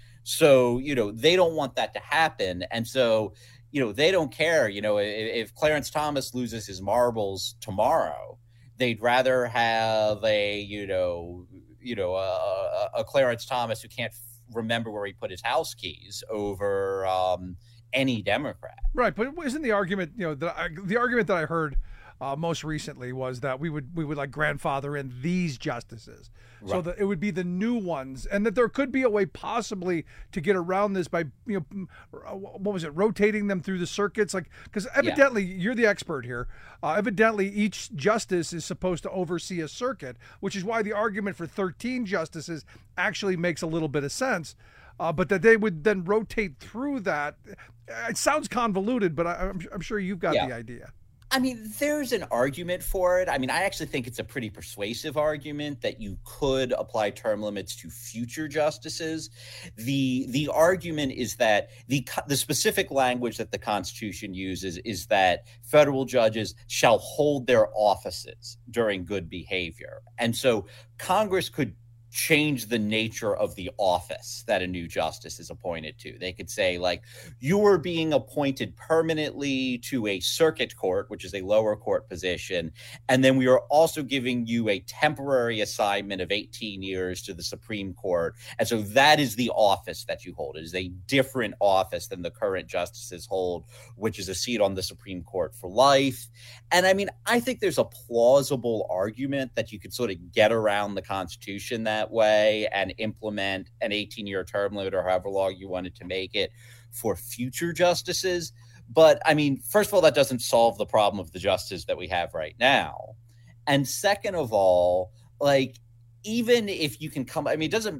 So, you know, they don't want that to happen. And so, you know, they don't care. You know, if, if Clarence Thomas loses his marbles tomorrow, they'd rather have a, you know, you know, a, a Clarence Thomas who can't remember where he put his house keys over um, any Democrat. Right, but isn't the argument, you know, the the argument that I heard uh, most recently was that we would we would like grandfather in these justices, right. So that it would be the new ones, and that there could be a way possibly to get around this by, you know, what was it, rotating them through the circuits, like, because evidently yeah. you're the expert here. Uh, evidently, each justice is supposed to oversee a circuit, which is why the argument for thirteen justices actually makes a little bit of sense. Uh, but that they would then rotate through that. It sounds convoluted, but I, I'm, I'm sure you've got yeah. the idea. I mean, there's an argument for it. I mean, I actually think it's a pretty persuasive argument that you could apply term limits to future justices. The the argument is that the the specific language that the Constitution uses is that federal judges shall hold their offices during good behavior. And so Congress could change the nature of the office that a new justice is appointed to. They could say, like, you are being appointed permanently to a circuit court, which is a lower court position, and then we are also giving you a temporary assignment of eighteen years to the Supreme Court. And so that is the office that you hold. It is a different office than the current justices hold, which is a seat on the Supreme Court for life. And I mean, I think there's a plausible argument that you could sort of get around the Constitution that way and implement an eighteen-year term limit or however long you wanted to make it for future justices. But I mean, first of all, that doesn't solve the problem of the justices that we have right now. And second of all, like, even if you can come, I mean, it doesn't,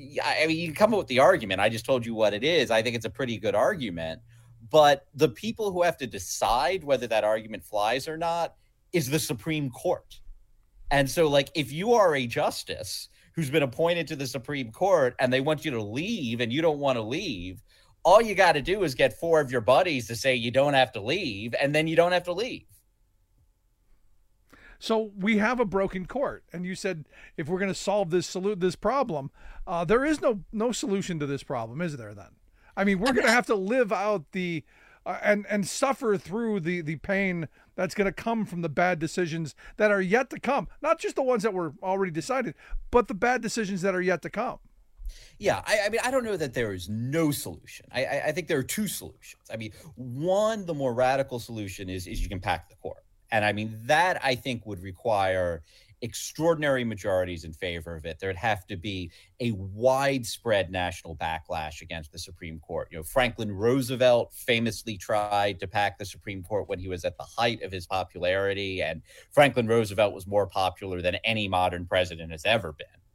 I mean, you can come up with the argument. I just told you what it is. I think it's a pretty good argument. But the people who have to decide whether that argument flies or not is the Supreme Court. And so, like, if you are a justice who's been appointed to the Supreme Court and they want you to leave and you don't want to leave, all you got to do is get four of your buddies to say you don't have to leave, and then you don't have to leave. So we have a broken court, and you said if we're going to solve this salute this problem, uh, there is no no solution to this problem, is there? Then, I mean, we're going to have to live out the uh, and and suffer through the the pain that's going to come from the bad decisions that are yet to come. Not just the ones that were already decided, but the bad decisions that are yet to come. Yeah, I, I mean, I don't know that there is no solution. I, I, I think there are two solutions. I mean, one, the more radical solution is is you can pack the court. And I mean, that I think would require extraordinary majorities in favor of it. There'd have to be a widespread national backlash against the Supreme Court. You know, Franklin Roosevelt famously tried to pack the Supreme Court when he was at the height of his popularity. And Franklin Roosevelt was more popular than any modern president has ever been.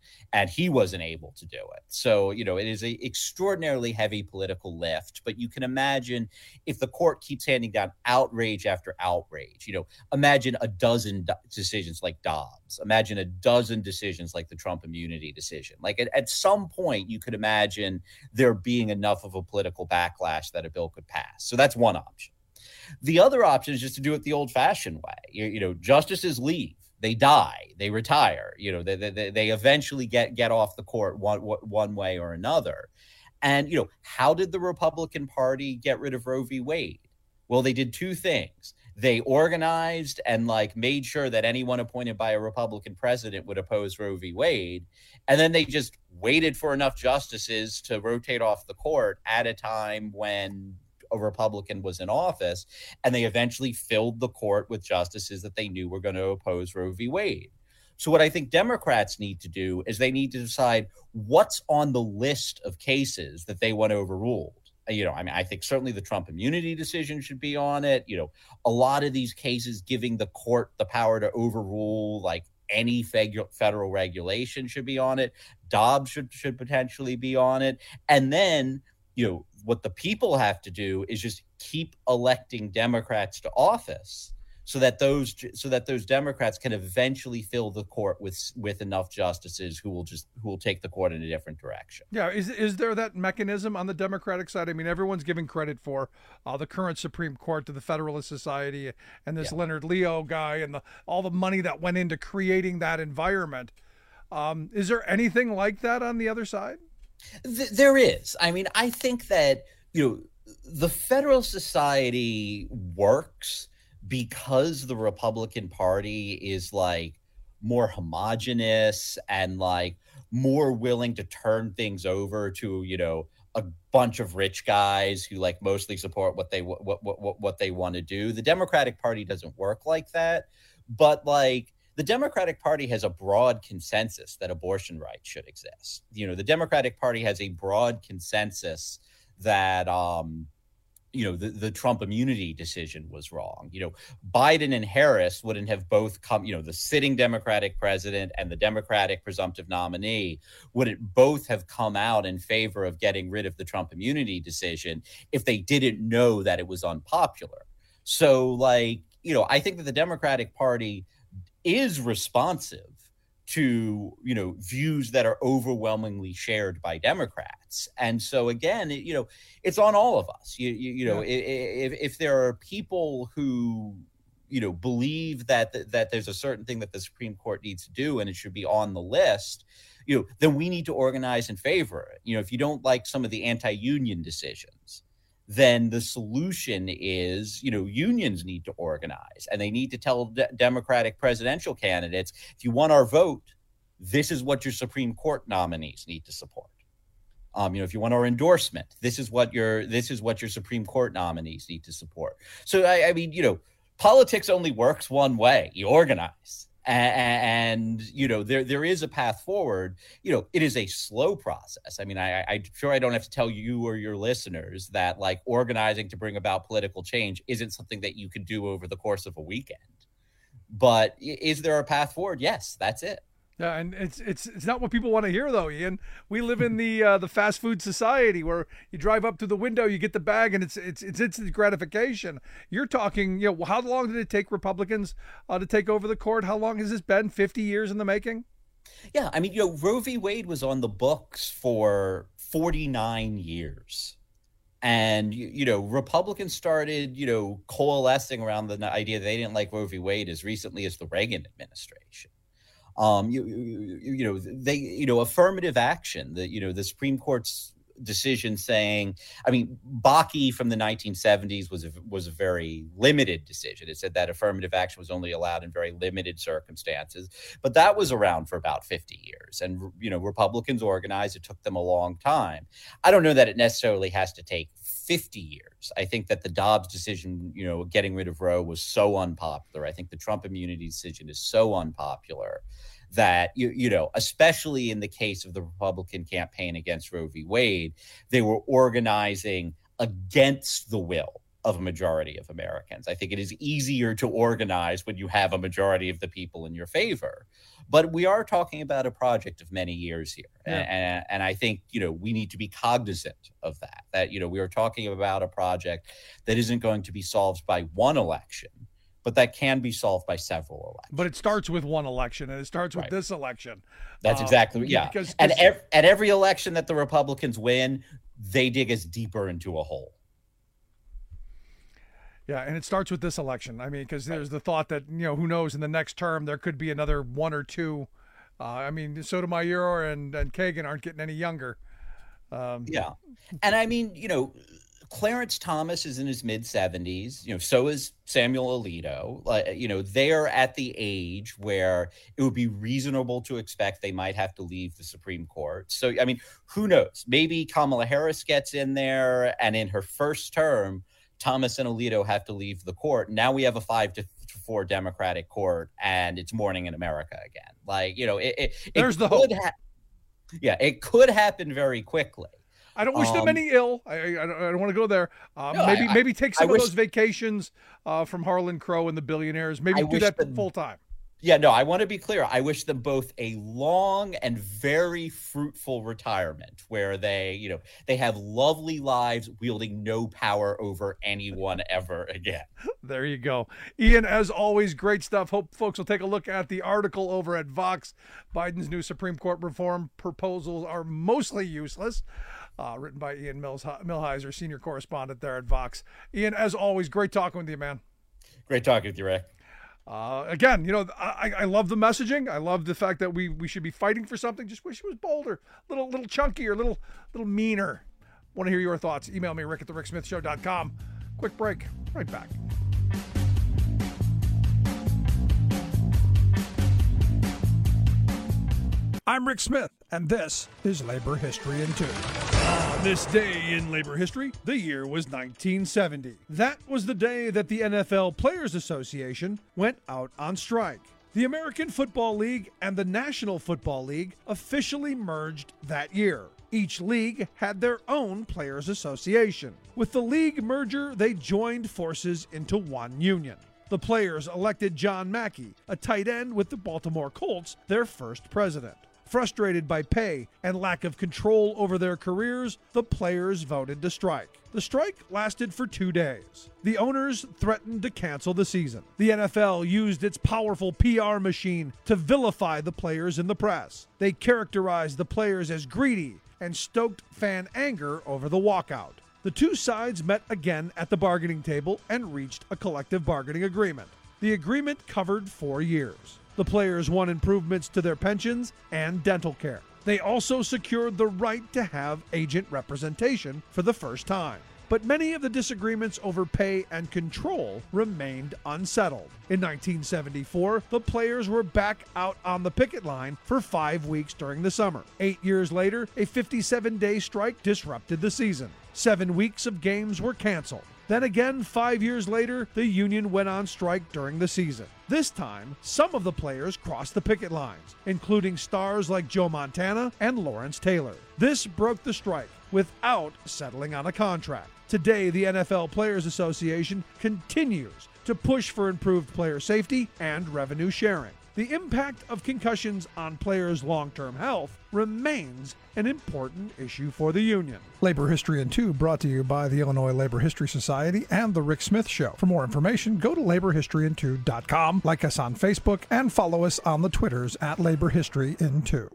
and he wasn't able to do it. So, you know, it is a extraordinarily heavy political lift, but you can imagine if the court keeps handing down outrage after outrage, you know, imagine a dozen do- decisions like Dobbs, imagine a dozen decisions like the Trump immunity decision. Like at, at some point you could imagine there being enough of a political backlash that a bill could pass. So that's one option. The other option is just to do it the old fashioned way. You, you know, justices leave. They die, they retire, you know, they, they, they eventually get, get off the court one, one way or another. And, you know, how did the Republican Party get rid of Roe v. Wade? Well, they did two things. They organized and like made sure that anyone appointed by a Republican president would oppose Roe v. Wade. And then they just waited for enough justices to rotate off the court at a time when a Republican was in office, and they eventually filled the court with justices that they knew were going to oppose Roe v. Wade. So what I think Democrats need to do is they need to decide what's on the list of cases that they want overruled. You know, I mean, I think certainly the Trump immunity decision should be on it. You know, a lot of these cases giving the court the power to overrule like any federal regulation should be on it. Dobbs should should potentially be on it. And then, you know, what the people have to do is just keep electing Democrats to office so that those so that those Democrats can eventually fill the court with with enough justices who will just who will take the court in a different direction. Yeah, is is there that mechanism on the Democratic side? I mean, everyone's giving credit for uh, the current Supreme Court to the Federalist Society and this yeah. Leonard Leo guy and the, all the money that went into creating that environment. Um, is there anything like that on the other side? Th- there is. I mean, I think that, you know, the Federalist Society works because the Republican Party is like more homogenous and like more willing to turn things over to, you know, a bunch of rich guys who like mostly support what they what what what, what they want to do. The Democratic Party doesn't work like that, but like the Democratic Party has a broad consensus that abortion rights should exist. You know, the Democratic Party has a broad consensus that, um, you know, the, the Trump immunity decision was wrong. You know, Biden and Harris wouldn't have both come, you know, the sitting Democratic president and the Democratic presumptive nominee wouldn't both have come out in favor of getting rid of the Trump immunity decision if they didn't know that it was unpopular. So, like, you know, I think that the Democratic Party is responsive to, you know, views that are overwhelmingly shared by Democrats. And so, again, it, you know, it's on all of us. You, you, you know, yeah. if, if there are people who, you know, believe that, th- that there's a certain thing that the Supreme Court needs to do and it should be on the list, you know, then we need to organize in favor of it. You know, if you don't like some of the anti-union decisions, then the solution is, you know, unions need to organize and they need to tell de- Democratic presidential candidates, if you want our vote, this is what your Supreme Court nominees need to support. Um, you know, if you want our endorsement, this is what your this is what your Supreme Court nominees need to support. So, I, I mean, you know, politics only works one way. You organize. And, you know, there there is a path forward. You know, it is a slow process. I mean, I, I'm sure I don't have to tell you or your listeners that, like, organizing to bring about political change isn't something that you can do over the course of a weekend. But is there a path forward? Yes, that's it. Yeah, and it's it's it's not what people want to hear, though, Ian. We live in the uh, the fast food society where you drive up to the window, you get the bag, and it's it's it's instant gratification. You're talking, you know, how long did it take Republicans uh, to take over the court? How long has this been? fifty years in the making? Yeah, I mean, you know, Roe v. Wade was on the books for forty-nine years. And, you, you know, Republicans started, you know, coalescing around the idea that they didn't like Roe v. Wade as recently as the Reagan administration. Um, you, you, you know, they, you know, affirmative action, the, you know, the Supreme Court's decision saying, I mean, Bakke from the nineteen seventies was a, was a very limited decision. It said that affirmative action was only allowed in very limited circumstances, but that was around for about fifty years. And, you know, Republicans organized. It took them a long time. I don't know that it necessarily has to take fifty years. I think that the Dobbs decision, you know, getting rid of Roe was so unpopular. I think the Trump immunity decision is so unpopular that, you, you know, especially in the case of the Republican campaign against Roe v. Wade, they were organizing against the will of a majority of Americans. I think it is easier to organize when you have a majority of the people in your favor. But we are talking about a project of many years here. Yeah. And, and I think, you know, we need to be cognizant of that, that, you know, we are talking about a project that isn't going to be solved by one election, but that can be solved by several elections. But it starts with one election, and it starts with Right. this election. That's Uh, exactly, yeah. Because, and because- ev- at every election that the Republicans win, they dig us deeper into a hole. Yeah, and it starts with this election. I mean, because there's the thought that, you know, who knows, in the next term there could be another one or two. Uh, I mean, Sotomayor and, and Kagan aren't getting any younger. Um, Yeah. And I mean, you know, Clarence Thomas is in his mid seventies. You know, so is Samuel Alito. Like, you know, they are at the age where it would be reasonable to expect they might have to leave the Supreme Court. So, I mean, who knows? Maybe Kamala Harris gets in there, and in her first term, Thomas and Alito have to leave the court. Now we have a five to four Democratic court, and it's morning in America again. Like, you know, it, it, There's it the could hope. ha- yeah, it could happen very quickly. I don't wish them Um, any ill. I, I, I don't, I don't want to go there. Um, No, maybe I- maybe take I some of wish- those vacations uh, from Harlan Crow and the billionaires. Maybe I do wish that them- full time. Yeah, no, I want to be clear. I wish them both a long and very fruitful retirement where they, you know, they have lovely lives wielding no power over anyone ever again. There you go. Ian, as always, great stuff. Hope folks will take a look at the article over at Vox. Biden's new Supreme Court reform proposals are mostly useless. Uh, written by Ian Mills, Millhiser, senior correspondent there at Vox. Ian, as always, great talking with you, man. Great talking with you, Rick. Uh, again, you know, I, I love the messaging. I love the fact that we, we should be fighting for something. Just wish it was bolder, little little chunkier, little little meaner. Want to hear your thoughts? Email me, rick at the rick smith show dot com. Quick break. Right back. I'm Rick Smith, and this is Labor History in Two. On this day in labor history, the year was nineteen seventy. That was the day that the N F L Players Association went out on strike. The American Football League and the National Football League officially merged that year. Each league had their own Players Association. With the league merger, they joined forces into one union. The players elected John Mackey, a tight end with the Baltimore Colts, their first president. Frustrated by pay and lack of control over their careers, the players voted to strike. The strike lasted for two days. The owners threatened to cancel the season. The N F L used its powerful P R machine to vilify the players in the press. They characterized the players as greedy and stoked fan anger over the walkout. The two sides met again at the bargaining table and reached a collective bargaining agreement. The agreement covered four years. The players won improvements to their pensions and dental care. They also secured the right to have agent representation for the first time. But many of the disagreements over pay and control remained unsettled. In nineteen seventy-four, the players were back out on the picket line for five weeks during the summer. Eight years later, a fifty-seven day strike disrupted the season. Seven weeks of games were canceled. Then again, five years later, the union went on strike during the season. This time, some of the players crossed the picket lines, including stars like Joe Montana and Lawrence Taylor. This broke the strike without settling on a contract. Today, the N F L Players Association continues to push for improved player safety and revenue sharing. The impact of concussions on players' long-term health remains an important issue for the union. Labor History in Two brought to you by the Illinois Labor History Society and The Rick Smith Show. For more information, go to labor history in two dot com, like us on Facebook, and follow us on the Twitters at Labor History in Two.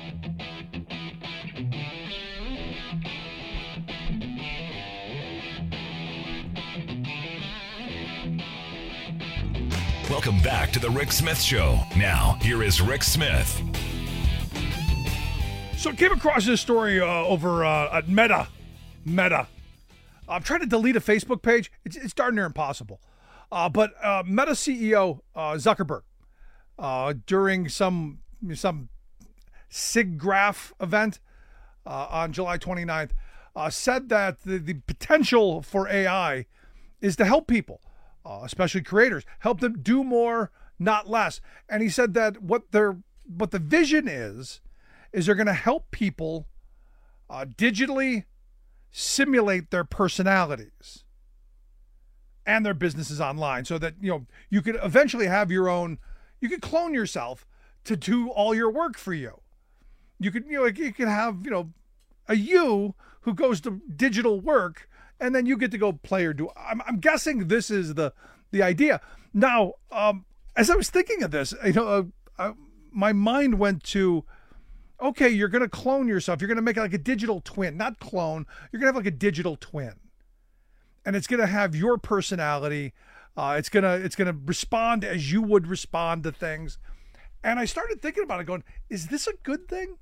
Welcome back to the Rick Smith Show. Now, here is Rick Smith. So I came across this story uh, over uh, at Meta. Meta. I'm trying to delete a Facebook page. It's, it's darn near impossible. Uh, but uh, Meta C E O uh, Zuckerberg, uh, during some some SIGGRAPH event uh, on July twenty-ninth, uh, said that the, the potential for A I is to help people, uh, especially creators, help them do more, not less. And he said that what their what the vision is, is they're going to help people uh, digitally simulate their personalities. and their businesses online, so that, you know, you could eventually have your own, you could clone yourself to do all your work for you. You could, you know, you could have, you know, a you who goes to digital work, and then you get to go play or do. I'm, I'm guessing this is the the idea. Now, um, as I was thinking of this, you know, uh, uh, my mind went to, okay, you're going to clone yourself. You're going to make it like a digital twin, not clone. You're going to have like a digital twin, and it's going to have your personality. Uh, it's gonna it's gonna respond as you would respond to things. And I started thinking about it, going, is this a good thing?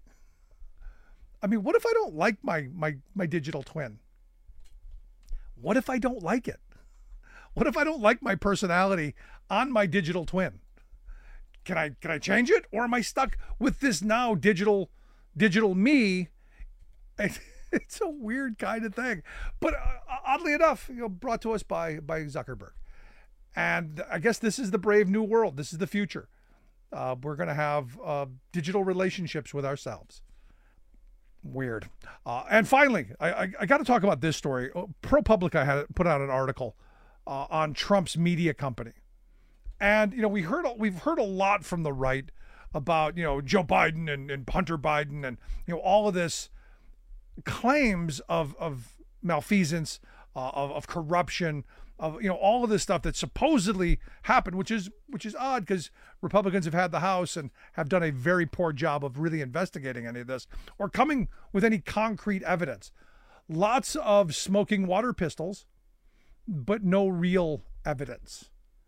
I mean, what if I don't like my my my digital twin? What if I don't like it? What if I don't like my personality on my digital twin? Can I can I change it, or am I stuck with this now digital digital me? It's a weird kind of thing, but uh, oddly enough, you know, brought to us by by Zuckerberg. And I guess this is the brave new world. This is the future. Uh, we're going to have uh, digital relationships with ourselves. Weird. Uh, and finally, I, I, I got to talk about this story. ProPublica had put out an article uh, on Trump's media company, and you know we heard we've heard a lot from the right about, you know, Joe Biden and, and Hunter Biden and, you know, all of this claims of of malfeasance, uh, of of corruption, of, you know, all of this stuff that supposedly happened, which is which is odd because Republicans have had the House and have done a very poor job of really investigating any of this or coming with any concrete evidence. Lots of smoking water pistols, but no real evidence.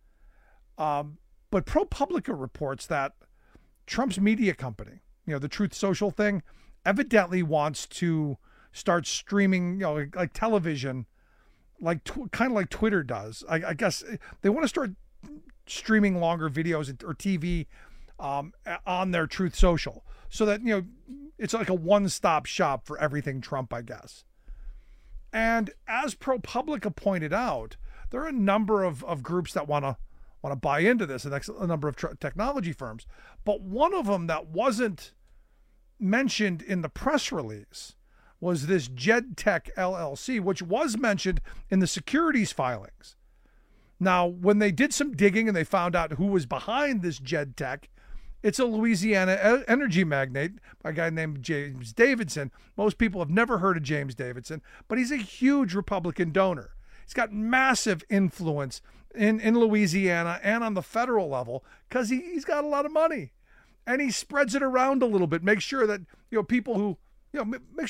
Um, but ProPublica reports that Trump's media company, you know, the Truth Social thing, evidently wants to start streaming, you know, like, like television, like tw- kind of like Twitter does. I, I guess they want to start streaming longer videos or T V um, on their Truth Social, so that, you know, it's like a one-stop shop for everything Trump, I guess. And as ProPublica pointed out, there are a number of, of groups that want to want to buy into this, and a number of tr- technology firms. But one of them that wasn't mentioned in the press release was this JedTech L L C, which was mentioned in the securities filings. Now, when they did some digging and they found out who was behind this JedTech, it's a Louisiana energy magnate, a guy named James Davidson. Most people have never heard of James Davidson, but he's a huge Republican donor. He's got massive influence in, in Louisiana and on the federal level because he, he's got a lot of money. And he spreads it around a little bit, makes sure that, you know, people who, you know, make